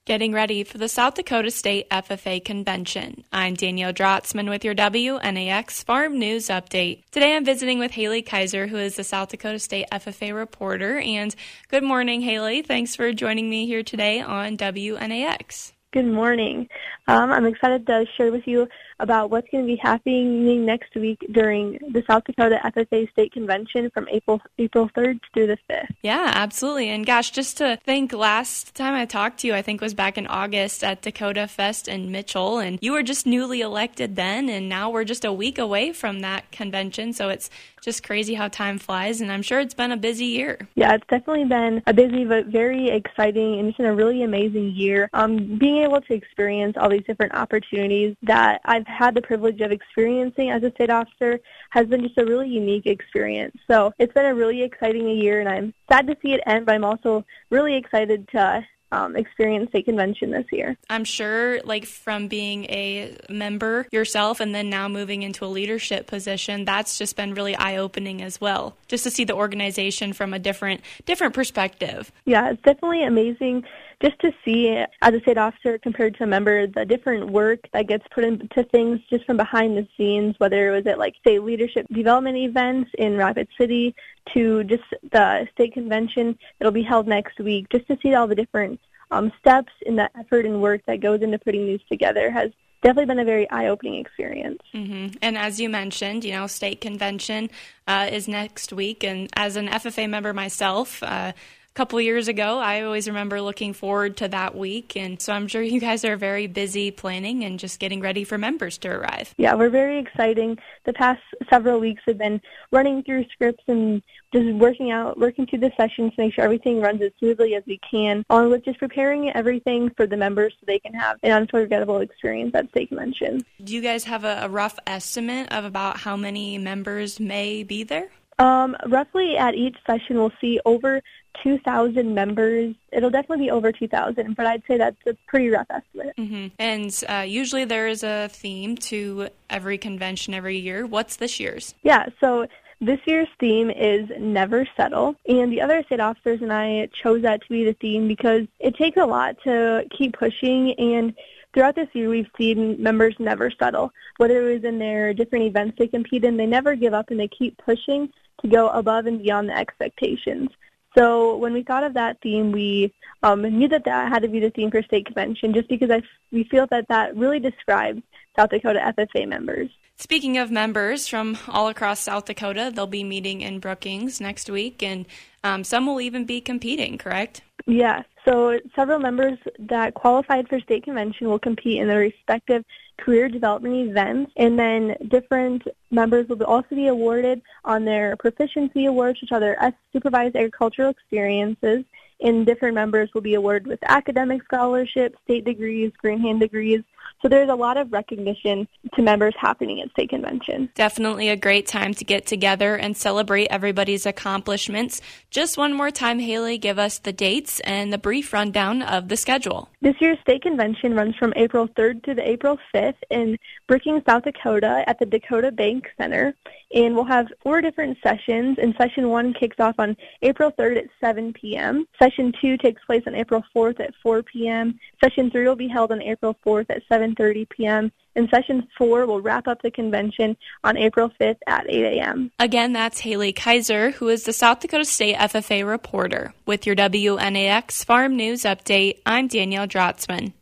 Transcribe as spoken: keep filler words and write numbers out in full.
Getting ready for the South Dakota State F F A Convention. I'm Danielle Drotzman with your W N A X Farm News Update. Today I'm visiting with Haley Kaiser, who is the South Dakota State F F A reporter. And good morning, Haley. Thanks for joining me here today on W N A X. Good morning. Um, I'm excited to share with you about what's going to be happening next week during the South Dakota F F A State Convention from April April third through the fifth. Yeah, absolutely. And gosh, just to think, last time I talked to you, I think was back in August at Dakota Fest in Mitchell, and you were just newly elected then, and now we're just a week away from that convention, so it's just crazy how time flies, and I'm sure it's been a busy year. Yeah, it's definitely been a busy but very exciting, and it's been a really amazing year. Um, being able to experience all these different opportunities that I've had the privilege of experiencing as a state officer has been just a really unique experience. So it's been a really exciting year, and I'm sad to see it end, but I'm also really excited to Um, experience state convention this year. I'm sure, like, from being a member yourself and then now moving into a leadership position, that's just been really eye-opening as well, just to see the organization from a different different perspective. Yeah, it's definitely amazing just to see, as a state officer compared to a member, the different work that gets put into things just from behind the scenes, whether it was at, like, say, leadership development events in Rapid City to just the state convention that'll be held next week, just to see all the different um, steps in the effort and work that goes into putting these together has definitely been a very eye-opening experience. Mm-hmm. And as you mentioned, you know, state convention uh, is next week, and as an F F A member myself, uh, couple years ago, I always remember looking forward to that week, and so I'm sure you guys are very busy planning and just getting ready for members to arrive. Yeah, we're very exciting. The past several weeks have been running through scripts and just working out, working through the sessions to make sure everything runs as smoothly as we can, along with just preparing everything for the members so they can have an unforgettable experience at state convention. Do you guys have a, a rough estimate of about how many members may be there? Um, roughly at each session, we'll see over two thousand members. It'll definitely be over two thousand, but I'd say that's a pretty rough estimate. Mm-hmm. And uh, usually there is a theme to every convention every year. What's this year's? Yeah, so this year's theme is Never Settle, and the other state officers and I chose that to be the theme because it takes a lot to keep pushing, and throughout this year, we've seen members never settle. Whether it was in their different events they compete in, they never give up and they keep pushing to go above and beyond the expectations. So when we thought of that theme, we um, knew that that had to be the theme for state convention just because I, we feel that that really describes South Dakota F F A members. Speaking of members from all across South Dakota, they'll be meeting in Brookings next week, and um, some will even be competing, correct? Yeah, so several members that qualified for state convention will compete in their respective career development events, and then different members will also be awarded on their proficiency awards, which are their supervised agricultural experiences, and different members will be awarded with academic scholarships, state degrees, green hand degrees. So there's a lot of recognition to members happening at state convention. Definitely a great time to get together and celebrate everybody's accomplishments. Just one more time, Haley, give us the dates and the brief rundown of the schedule. This year's state convention runs from April third to the April fifth in Brookings, South Dakota at the Dakota Bank Center. And we'll have four different sessions, and session one kicks off on April third at seven p.m. Session two takes place on April fourth at four p.m. Session three will be held on April fourth at seven thirty p.m. And session four will wrap up the convention on April fifth at eight a.m. Again, that's Haley Kaiser, who is the South Dakota State F F A reporter. With your W N A X Farm News Update, I'm Danielle Drotzman.